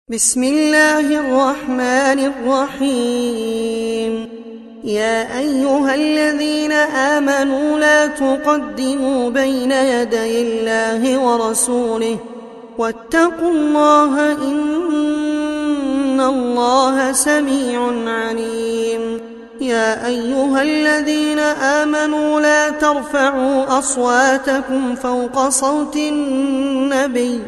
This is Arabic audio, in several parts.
بسم الله الرحمن الرحيم. يا أيها الذين آمنوا لا تقدموا بين يدي الله ورسوله واتقوا الله إن الله سميع عليم. يا أيها الذين آمنوا لا ترفعوا أصواتكم فوق صوت النبي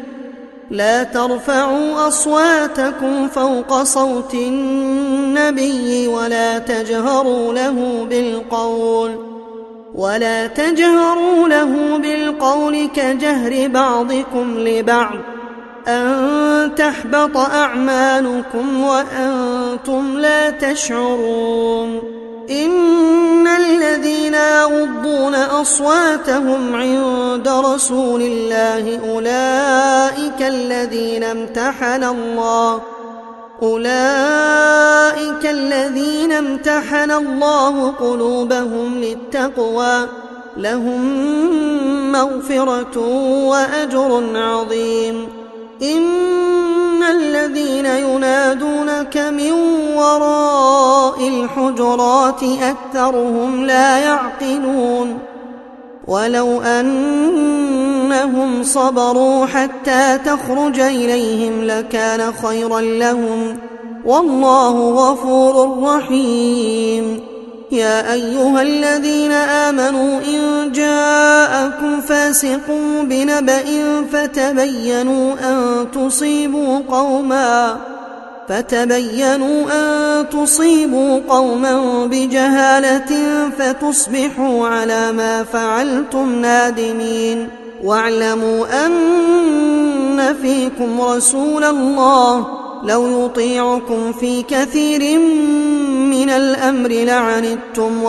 ولا تجهروا له بالقول كجهر بعضكم لبعض أن تحبط أعمالكم وأنتم لا تشعرون. إن الذين يغضون أصواتهم عند رسول الله أولئك الذين امتحن الله قلوبهم للتقوى لهم مغفرة وأجر عظيم. إن الذين ينادونك من وراء الحجرات أكثرهم لا يعقلون. ولو أنهم صبروا حتى تخرج إليهم لكان خيرا لهم والله غفور رحيم. يا أيها الذين آمنوا إن جاءكم فاسق بنبأ فتبينوا أن تصيبوا قوما بجهالة فتصبحوا على ما فعلتم نادمين. واعلموا أن فيكم رسول الله لو يطيعكم في كثير من الأمر لعنتم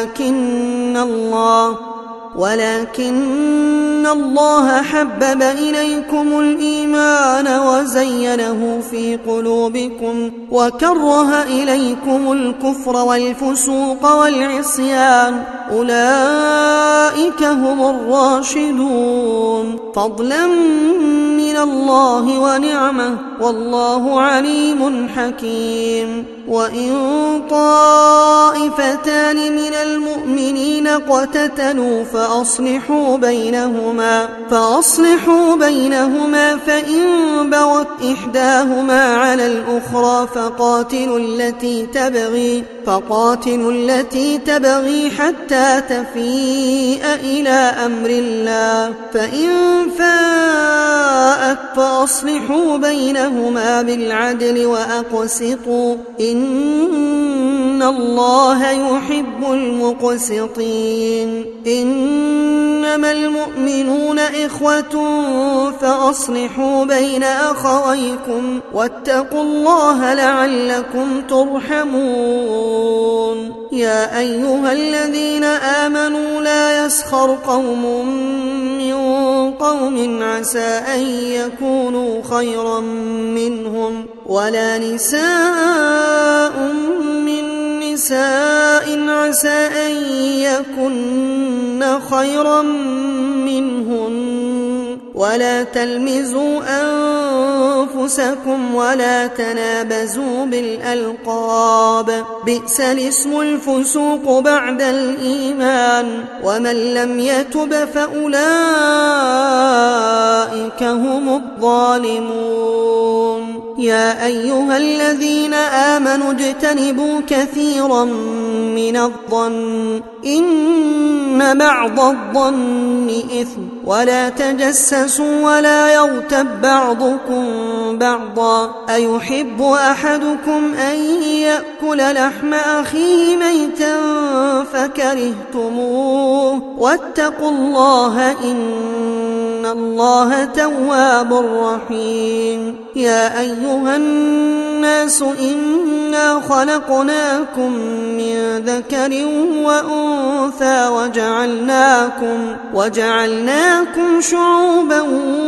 ولكن الله حبب إليكم الإيمان وزينه في قلوبكم وكره إليكم الكفر والفسوق والعصيان أولئك هم الراشدون فضلا من الله ونعمه والله عليم حكيم. وإن طائفتان من المؤمنين اقتتلوا فأصلحوا بينهما فإن بغت إحداهما على الأخرى فقاتلوا التي تبغي حتى تفيء إلى أمر الله فإن فاءت فأصلحوا بينهما بالعدل وأقسطوا إن الله يحب المقسطين. إنما المؤمنون إخوة فأصلحوا بين أخويكم واتقوا الله لعلكم ترحمون. يا أيها الذين آمنوا لا يسخر قوم من قوم عسى أن يكونوا خيرا منهم ولا نساء من نساء عسى أن يكن خيرا منهن ولا تلمزوا أنفسكم ولا تنابزوا بالألقاب بئس الاسم الفسوق بعد الإيمان ومن لم يتب فأولئك هم الظالمون. يا أيها الذين آمنوا اجتنبوا كثيرا من الظن إن بعض الظن إثم ولا تجسسوا ولا يغتب بعضكم بعضا أيحب أحدكم أن يأكل لحم أخيه ميتا فكرهتموه واتقوا الله إن الله تواب رحيم. يا أيها الناس إنا خلقناكم من ذكر وأنثى وجعلناكم شعوبا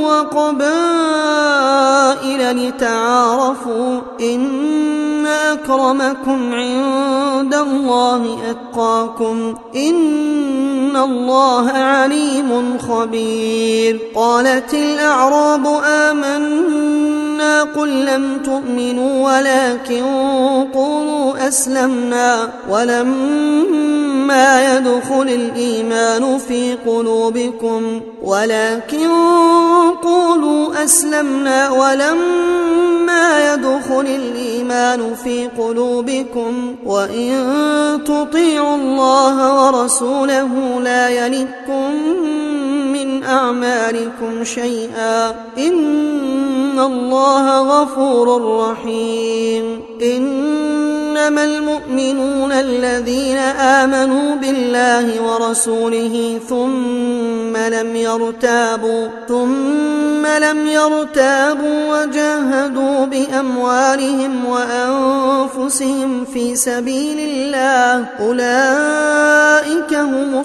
وقبائل لتعارفوا إن أكرمكم عند الله أتقاكم إن الله عليم خبير. قالت الأعراب آمنا قل لم تؤمنوا ولكن قولوا أسلمنا ولما يدخل الإيمان في قلوبكم وإن تطيعوا الله ورسوله لا يلتكم من أعمالكم شيئا إن الله غفور رحيم. إنما المؤمنون الذين آمنوا بالله ورسوله ثم لم يرتابوا وجاهدوا بأموالهم وأنفسهم في سبيل الله أولئك هم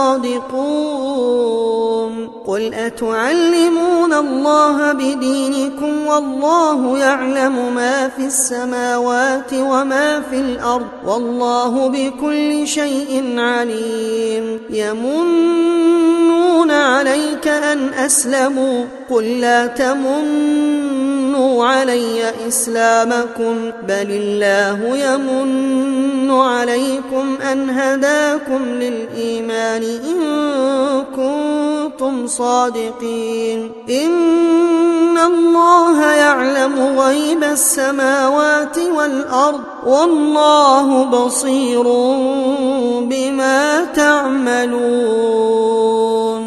الصادقون. قل أتعلمون الله بدينكم والله يعلم ما في السماوات وما في الأرض والله بكل شيء عليم. يمنون عليك أن أسلموا قل لا تمنوا علي إسلامكم بل الله يمن عليكم أن هداكم للإيمان إن كنتم صادقين. إن الله يعلم غيب السماوات والأرض والله بصير بما تعملون.